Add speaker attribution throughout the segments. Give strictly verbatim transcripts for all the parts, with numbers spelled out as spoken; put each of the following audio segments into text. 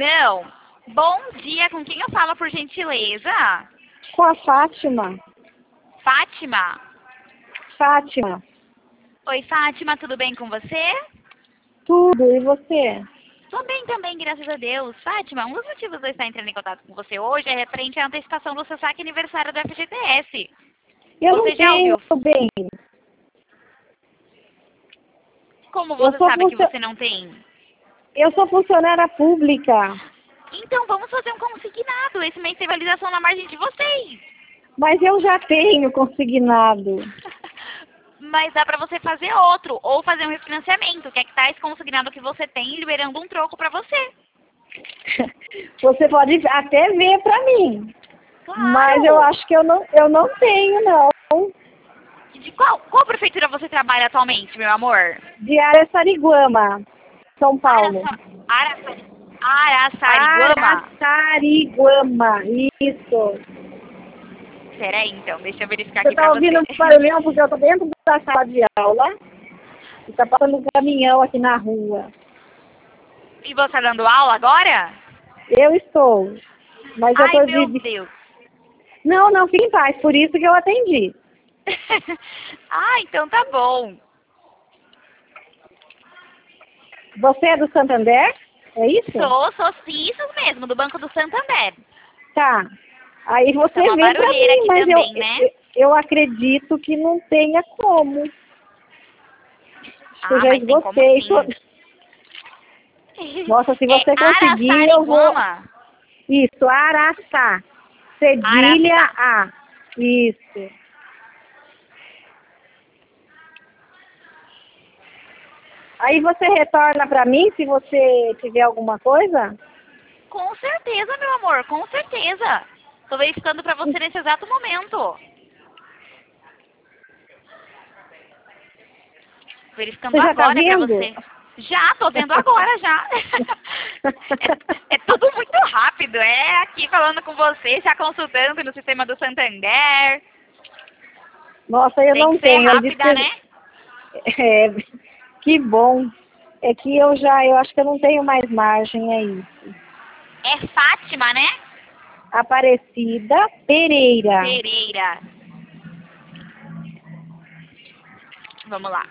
Speaker 1: Não. Bom dia, com quem eu falo, por gentileza?
Speaker 2: Com a Fátima.
Speaker 1: Fátima?
Speaker 2: Fátima.
Speaker 1: Oi, Fátima, tudo bem com você?
Speaker 2: Tudo, e você?
Speaker 1: Tô bem também, graças a Deus. Fátima, um dos motivos de eu estar entrando em contato com você hoje é referente à antecipação do seu saque aniversário do F G T S.
Speaker 2: Eu
Speaker 1: Você
Speaker 2: não
Speaker 1: já
Speaker 2: tenho,
Speaker 1: ouviu?
Speaker 2: bem.
Speaker 1: Como
Speaker 2: Eu
Speaker 1: você
Speaker 2: sou,
Speaker 1: sabe que
Speaker 2: funcio...
Speaker 1: você não tem?
Speaker 2: eu sou funcionária pública,
Speaker 1: Então vamos fazer um consignado. Esse mês tem validação na margem de vocês.
Speaker 2: mas eu já tenho consignado.
Speaker 1: Mas dá pra você fazer outro, ou fazer um refinanciamento, que é que tá esse consignado que você tem, liberando um troco pra você.
Speaker 2: Você pode até ver pra mim,
Speaker 1: Claro!
Speaker 2: mas eu acho que eu não, eu não tenho, não.
Speaker 1: De qual, qual prefeitura você trabalha atualmente, meu amor?
Speaker 2: De Araçariguama, São Paulo.
Speaker 1: Araça, Araçariguama?
Speaker 2: Araçariguama, isso.
Speaker 1: Peraí, então, deixa eu verificar
Speaker 2: Você
Speaker 1: aqui pra
Speaker 2: tá ouvindo
Speaker 1: você.
Speaker 2: um barulhão porque eu tô dentro da sala de aula e tá passando um caminhão aqui na rua.
Speaker 1: E você tá dando aula agora?
Speaker 2: Eu estou, mas eu
Speaker 1: Ai,
Speaker 2: tô
Speaker 1: meu
Speaker 2: de...
Speaker 1: Deus.
Speaker 2: Não, não, fique em paz, por isso que eu atendi.
Speaker 1: Ah, então tá bom.
Speaker 2: Você é do Santander? É isso?
Speaker 1: Sou, sou sim, isso mesmo, do Banco do Santander.
Speaker 2: Tá. Aí você
Speaker 1: Tá uma
Speaker 2: vê pra
Speaker 1: barulheira
Speaker 2: mim,
Speaker 1: aqui
Speaker 2: mas eu,
Speaker 1: também, né?
Speaker 2: eu, eu acredito que não tenha como. Acho que eu
Speaker 1: Ah,
Speaker 2: já
Speaker 1: mas tem como
Speaker 2: esgotei.
Speaker 1: sim.
Speaker 2: to- Nossa, se você
Speaker 1: É
Speaker 2: conseguir, eu vou...
Speaker 1: Araçariguama.
Speaker 2: Isso, Araçá. Cedilha
Speaker 1: Araçá.
Speaker 2: A. Isso. Aí você retorna pra mim se você tiver alguma coisa?
Speaker 1: Com certeza, meu amor, com certeza. Tô verificando pra você nesse exato momento. Verificando
Speaker 2: Você já tá
Speaker 1: agora pra
Speaker 2: vendo?
Speaker 1: você. Já, tô vendo agora já. é, é tudo muito rápido. É aqui falando com você, já consultando no sistema do Santander.
Speaker 2: Nossa, eu
Speaker 1: Tem
Speaker 2: não
Speaker 1: que ser
Speaker 2: tenho. Ele disse
Speaker 1: rápida, né?
Speaker 2: que... É, que bom. É que eu já, eu acho que eu não tenho mais margem, é isso.
Speaker 1: É Fátima, né?
Speaker 2: Aparecida Pereira.
Speaker 1: Pereira. Vamos lá.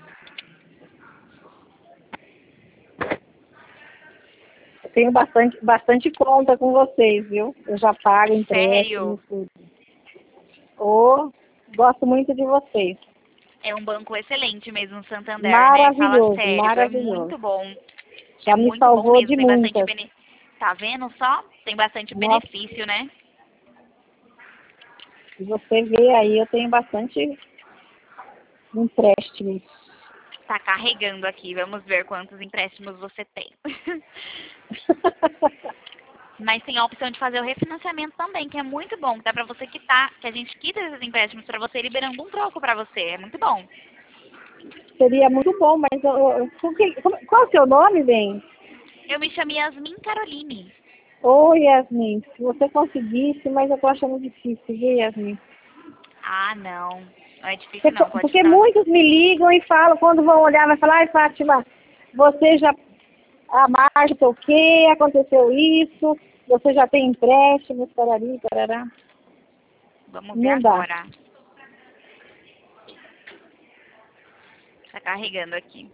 Speaker 2: Eu tenho bastante, bastante conta com vocês, viu? Eu já pago
Speaker 1: Sério?
Speaker 2: empréstimo, tudo. Oh, gosto muito de vocês.
Speaker 1: É um banco excelente mesmo, o Santander, né? Fala
Speaker 2: Maravilhoso,
Speaker 1: sério, é
Speaker 2: maravilhoso.
Speaker 1: muito bom. É
Speaker 2: Já me
Speaker 1: muito bom
Speaker 2: salvou
Speaker 1: mesmo,
Speaker 2: de
Speaker 1: tem bastante
Speaker 2: muitas.
Speaker 1: benefício. Tá vendo só? Tem bastante
Speaker 2: Nossa,
Speaker 1: benefício, né?
Speaker 2: se você vê aí, eu tenho bastante empréstimo.
Speaker 1: Tá carregando aqui, vamos ver quantos empréstimos você tem. Mas tem a opção de fazer o refinanciamento também, que é muito bom. Dá pra você quitar, que a gente quita esses empréstimos pra você, liberando um troco pra você. É muito bom.
Speaker 2: Seria muito bom, mas eu, eu- por que- como- qual é o seu nome, bem?
Speaker 1: Eu me chamo Yasmin Caroline.
Speaker 2: Oi, Yasmin, se você conseguisse, mas eu tô achando difícil, viu, Yasmin?
Speaker 1: Ah, não. Não é difícil
Speaker 2: Porque,
Speaker 1: não, pode
Speaker 2: porque
Speaker 1: ficar.
Speaker 2: muitos me ligam e falam, quando vão olhar, vai falar, ai, Fátima, você já, a margem, sei o quê, aconteceu isso, você já tem empréstimo, parari, parará.
Speaker 1: Vamos ver
Speaker 2: Não dá.
Speaker 1: agora. Tá carregando aqui.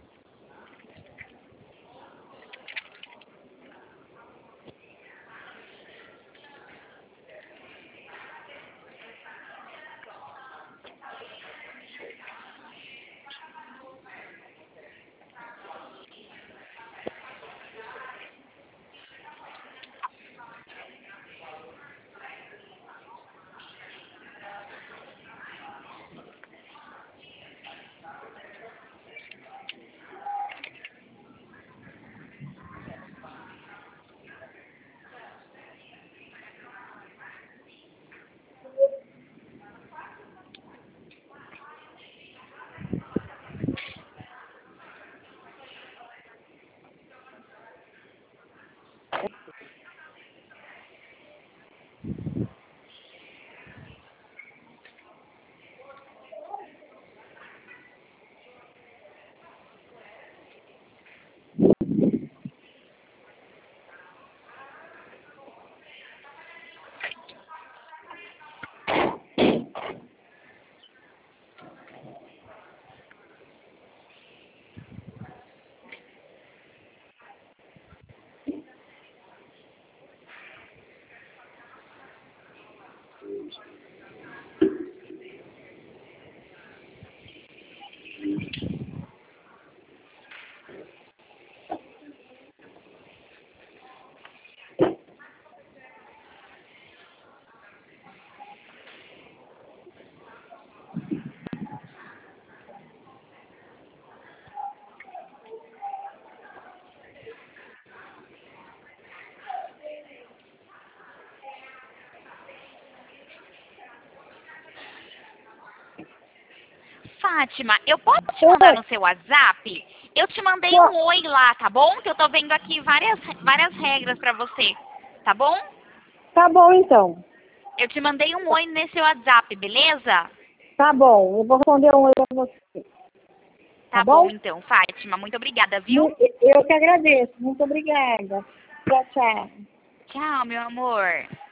Speaker 1: Fátima, eu posso te mandar no seu WhatsApp? Eu te mandei um oi lá, tá bom? Que eu tô vendo aqui várias, várias regras pra você, tá bom?
Speaker 2: Tá bom, então.
Speaker 1: Eu te mandei um oi nesse WhatsApp, beleza?
Speaker 2: Tá bom, eu vou responder um oi pra você.
Speaker 1: Tá,
Speaker 2: Tá
Speaker 1: bom?
Speaker 2: bom?
Speaker 1: então, Fátima. Muito obrigada, viu?
Speaker 2: Eu que agradeço. Muito obrigada. Tchau, tchau.
Speaker 1: Tchau, meu amor.